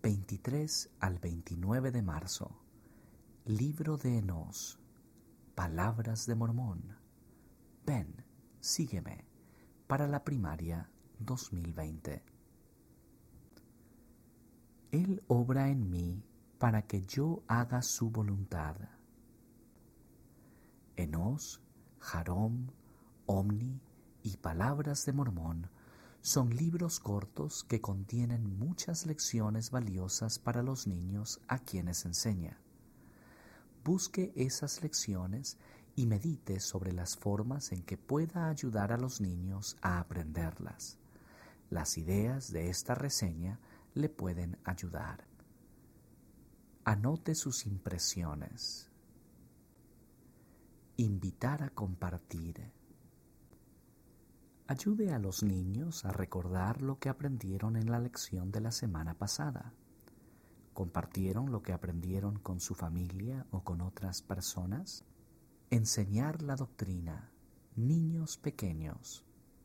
23 al 29 de marzo. Libro de Enós. Palabras de Mormón. Ven, sígueme. Para la primaria 2020. Él obra en mí para que yo haga su voluntad. Enós, Jarón, Omni y Palabras de Mormón son libros cortos que contienen muchas lecciones valiosas para los niños a quienes enseña. Busque esas lecciones y medite sobre las formas en que pueda ayudar a los niños a aprenderlas. Las ideas de esta reseña le pueden ayudar. Anote sus impresiones. Invitar a compartir. Ayude a los niños a recordar lo que aprendieron en la lección de la semana pasada. ¿Compartieron lo que aprendieron con su familia o con otras personas? Enseñar la doctrina. Niños pequeños.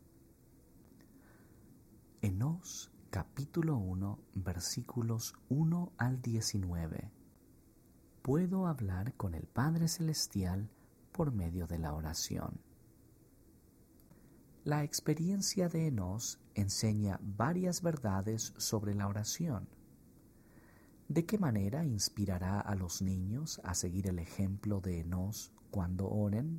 Enós, capítulo 1, versículos 1 al 19. Puedo hablar con el Padre Celestial por medio de la oración. La experiencia de Enós enseña varias verdades sobre la oración. ¿De qué manera inspirará a los niños a seguir el ejemplo de Enós cuando oren?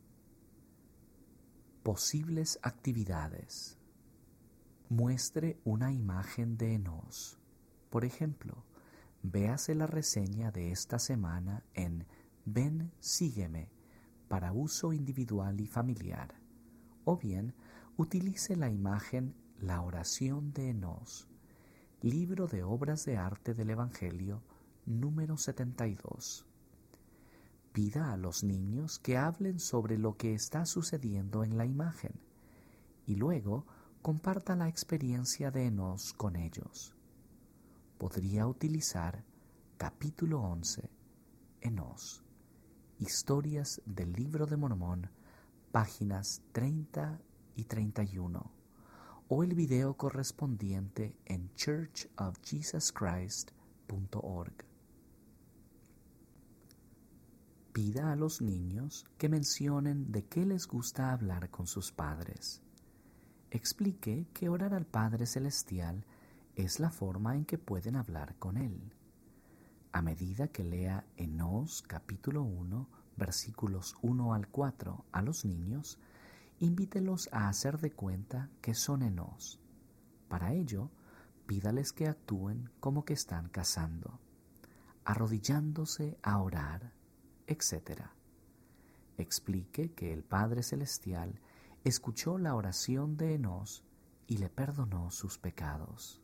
Posibles actividades. Muestre una imagen de Enós. Por ejemplo, véase la reseña de esta semana en Ven, sígueme, para uso individual y familiar. O bien, utilice la imagen La oración de Enós, libro de obras de arte del Evangelio, número 72. Pida a los niños que hablen sobre lo que está sucediendo en la imagen y luego comparta la experiencia de Enós con ellos. Podría utilizar capítulo 11, Enós, Historias del Libro de Mormón, páginas 30 y 31, o el video correspondiente en churchofjesuschrist.org. Pida a los niños que mencionen de qué les gusta hablar con sus padres. Explique que orar al Padre Celestial es la forma en que pueden hablar con Él. A medida que lea Enós capítulo 1, versículos 1 al 4 a los niños, invítelos a hacer de cuenta que son Enós. Para ello, pídales que actúen como que están cazando, arrodillándose a orar, etc. Explique que el Padre Celestial escuchó la oración de Enós y le perdonó sus pecados.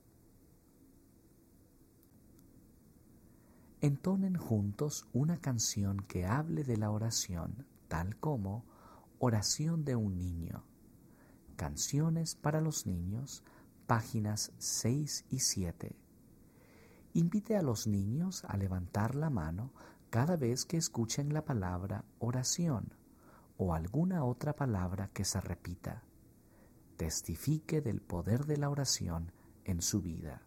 Entonen juntos una canción que hable de la oración, tal como Oración de un niño. Canciones para los niños, páginas 6 y 7. Invite a los niños a levantar la mano cada vez que escuchen la palabra oración o alguna otra palabra que se repita. Testifique del poder de la oración en su vida.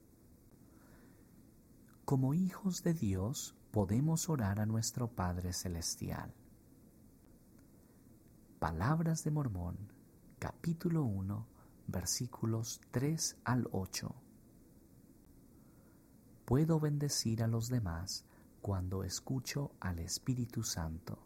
Como hijos de Dios, podemos orar a nuestro Padre Celestial. Palabras de Mormón, capítulo 1, versículos 3 al 8. Puedo bendecir a los demás cuando escucho al Espíritu Santo.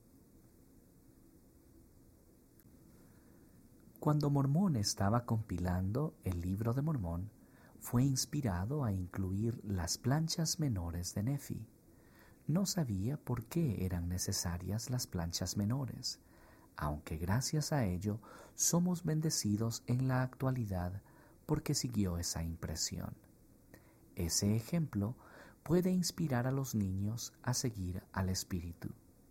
Cuando Mormón estaba compilando el libro de Mormón, fue inspirado a incluir las planchas menores de Nefi. No sabía por qué eran necesarias las planchas menores, aunque gracias a ello somos bendecidos en la actualidad porque siguió esa impresión. Ese ejemplo puede inspirar a los niños a seguir al Espíritu.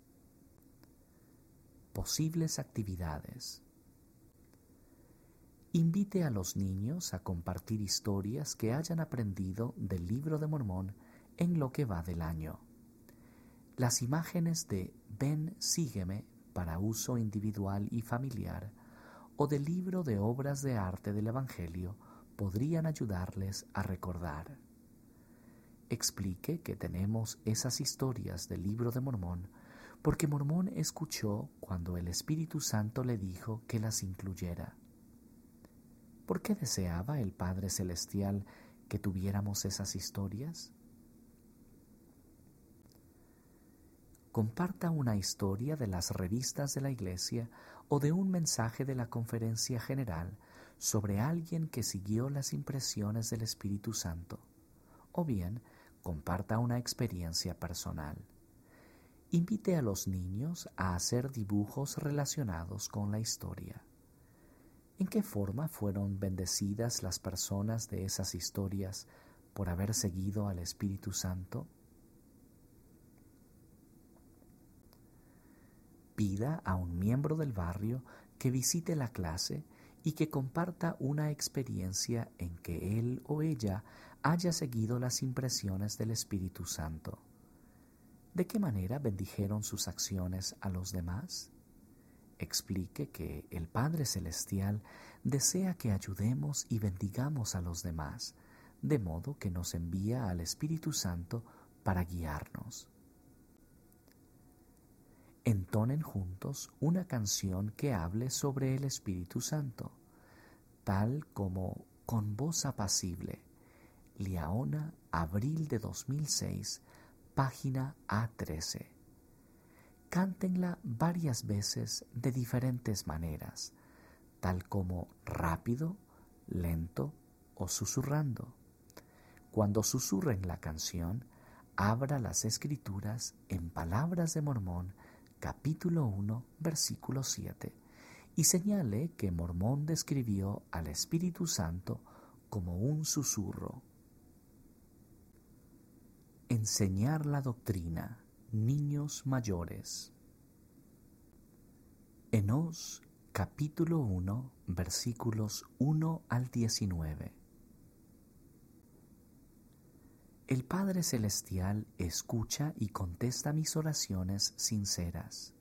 Posibles actividades. Invite a los niños a compartir historias que hayan aprendido del Libro de Mormón en lo que va del año. Las imágenes de Ven, sígueme para uso individual y familiar o del libro de obras de arte del Evangelio podrían ayudarles a recordar. explique que tenemos esas historias del Libro de Mormón porque Mormón escuchó cuando el Espíritu Santo le dijo que las incluyera. ¿Por qué deseaba el Padre Celestial que tuviéramos esas historias? Comparta una historia de las revistas de la Iglesia o de un mensaje de la Conferencia General sobre alguien que siguió las impresiones del Espíritu Santo, o bien comparta una experiencia personal. Invite a los niños a hacer dibujos relacionados con la historia. ¿En qué forma fueron bendecidas las personas de esas historias por haber seguido al Espíritu Santo? Pida a un miembro del barrio que visite la clase y que comparta una experiencia en que él o ella haya seguido las impresiones del Espíritu Santo. ¿De qué manera bendijeron sus acciones a los demás? Explique que el Padre Celestial desea que ayudemos y bendigamos a los demás, de modo que nos envía al Espíritu Santo para guiarnos. Entonen juntos una canción que hable sobre el Espíritu Santo, tal como Con voz apacible, Liaona, abril de 2006, página A13. Cántenla varias veces de diferentes maneras, tal como rápido, lento o susurrando. Cuando susurren la canción, abra las Escrituras en Palabras de Mormón, capítulo 1, versículo 7, y señale que Mormón describió al Espíritu Santo como un susurro. Enseñar la doctrina, niños mayores. Enós, capítulo 1, versículos 1 al 19. El Padre Celestial escucha y contesta mis oraciones sinceras.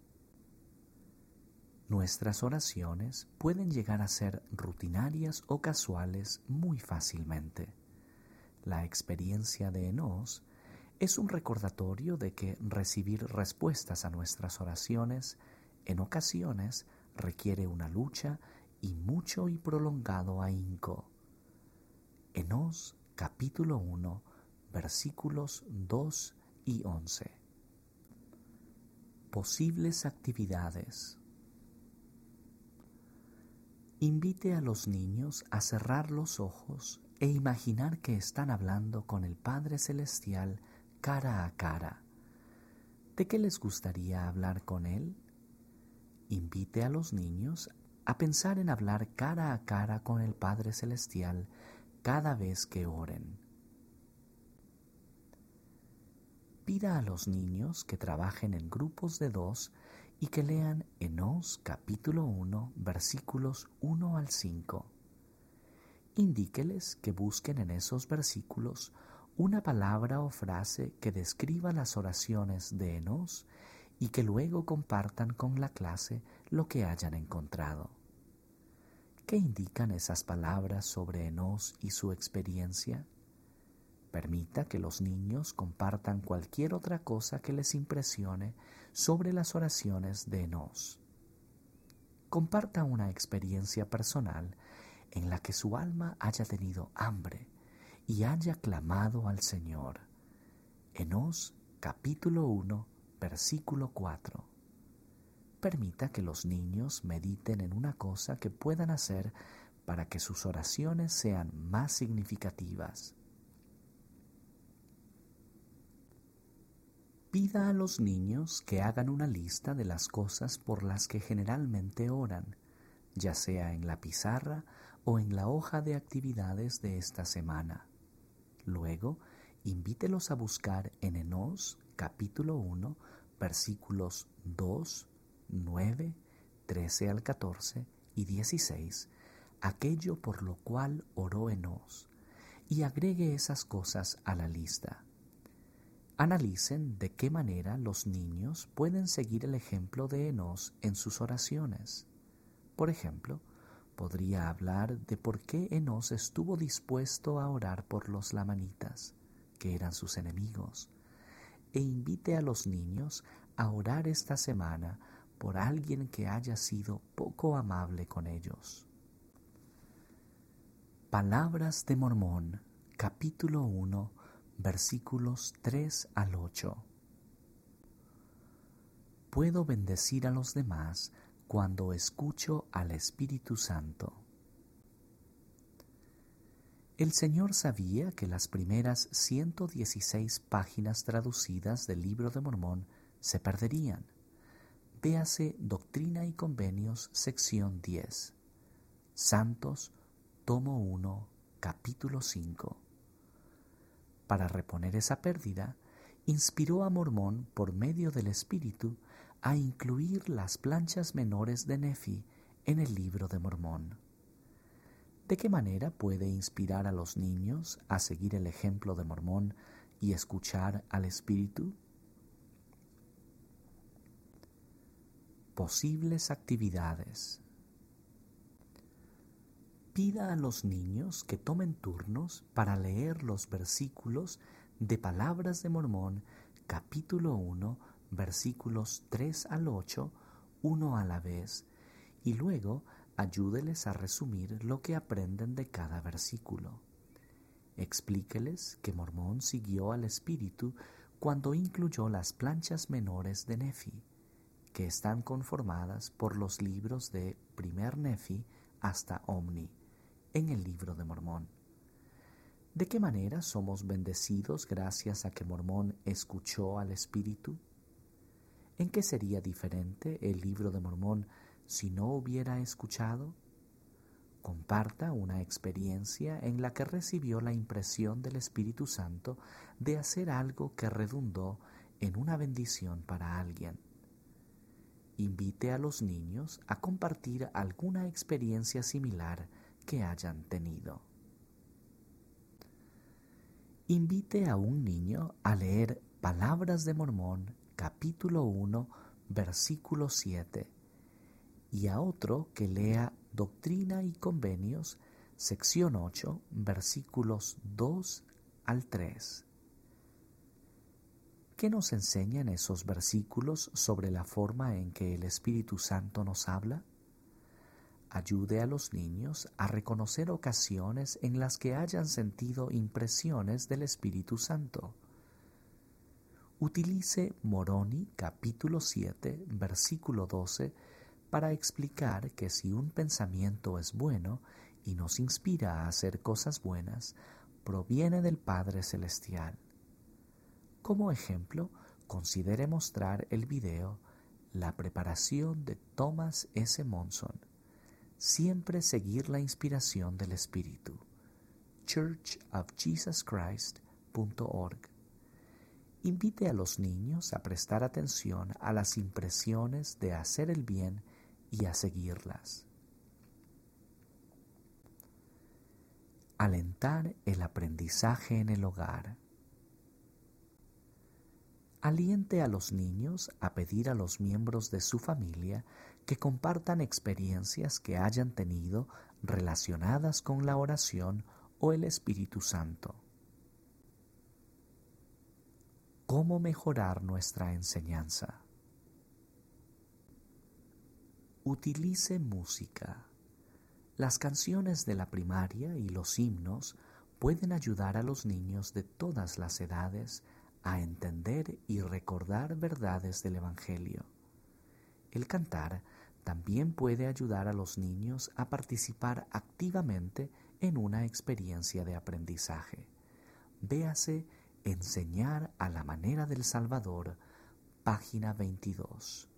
Nuestras oraciones pueden llegar a ser rutinarias o casuales muy fácilmente. La experiencia de Enós es un recordatorio de que recibir respuestas a nuestras oraciones en ocasiones requiere una lucha y mucho y prolongado ahínco. Enós, capítulo 1, versículos 2 y 11. Posibles actividades. Invite a los niños a cerrar los ojos e imaginar que están hablando con el Padre Celestial cara a cara. ¿De qué les gustaría hablar con Él? Invite a los niños a pensar en hablar cara a cara con el Padre Celestial cada vez que oren. Pida a los niños que trabajen en grupos de 2 y que lean Enós capítulo 1, versículos 1 al 5. Indíqueles que busquen en esos versículos una palabra o frase que describa las oraciones de Enós y que luego compartan con la clase lo que hayan encontrado. ¿Qué indican esas palabras sobre Enós y su experiencia? Permita que los niños compartan cualquier otra cosa que les impresione sobre las oraciones de Enós. Comparta una experiencia personal en la que su alma haya tenido hambre y haya clamado al Señor. Enós, capítulo 1, versículo 4. Permita que los niños mediten en una cosa que puedan hacer para que sus oraciones sean más significativas. Pida a los niños que hagan una lista de las cosas por las que generalmente oran, ya sea en la pizarra o en la hoja de actividades de esta semana. Luego, invítelos a buscar en Enós, capítulo 1, versículos 2, 9, 13 al 14 y 16, aquello por lo cual oró Enós, y agregue esas cosas a la lista. Analicen de qué manera los niños pueden seguir el ejemplo de Enós en sus oraciones. Por ejemplo, podría hablar de por qué Enós estuvo dispuesto a orar por los lamanitas, que eran sus enemigos, e invite a los niños a orar esta semana por alguien que haya sido poco amable con ellos. Palabras de Mormón, capítulo 1, versículos 3 al 8. Puedo bendecir a los demás cuando escucho al Espíritu Santo. El Señor sabía que las primeras 116 páginas traducidas del Libro de Mormón se perderían. Véase Doctrina y Convenios, sección 10. Santos, tomo 1, capítulo 5. Para reponer esa pérdida, inspiró a Mormón por medio del Espíritu a incluir las planchas menores de Nefi en el Libro de Mormón. ¿De qué manera puede inspirar a los niños a seguir el ejemplo de Mormón y escuchar al Espíritu? Posibles actividades. Pida a los niños que tomen turnos para leer los versículos de Palabras de Mormón, capítulo 1, versículos 3 al 8, uno a la vez, y luego ayúdeles a resumir lo que aprenden de cada versículo. Explíqueles que Mormón siguió al Espíritu cuando incluyó las planchas menores de Nefi, que están conformadas por los libros de Primer Nefi hasta Omni, en el Libro de Mormón. ¿De qué manera somos bendecidos gracias a que Mormón escuchó al Espíritu? ¿En qué sería diferente el Libro de Mormón si no hubiera escuchado? Comparta una experiencia en la que recibió la impresión del Espíritu Santo de hacer algo que redundó en una bendición para alguien. Invite a los niños a compartir alguna experiencia similar que hayan tenido. Invite a un niño a leer Palabras de Mormón, capítulo 1, versículo 7, y a otro que lea Doctrina y Convenios, sección 8, versículos 2 al 3. ¿Qué nos enseñan esos versículos sobre la forma en que el Espíritu Santo nos habla? Ayude a los niños a reconocer ocasiones en las que hayan sentido impresiones del Espíritu Santo. Utilice Moroni capítulo 7, versículo 12, para explicar que si un pensamiento es bueno y nos inspira a hacer cosas buenas, proviene del Padre Celestial. Como ejemplo, considere mostrar el video La preparación de Thomas S. Monson. Siempre seguir la inspiración del Espíritu. churchofjesuschrist.org. Invite a los niños a prestar atención a las impresiones de hacer el bien y a seguirlas. Alentar el aprendizaje en el hogar. Aliente a los niños a pedir a los miembros de su familia que compartan experiencias que hayan tenido relacionadas con la oración o el Espíritu Santo. ¿Cómo mejorar nuestra enseñanza? Utilice música. Las canciones de la primaria y los himnos pueden ayudar a los niños de todas las edades a entender y recordar verdades del Evangelio. El cantar también puede ayudar a los niños a participar activamente en una experiencia de aprendizaje. Véase Enseñar a la manera del Salvador, página 22.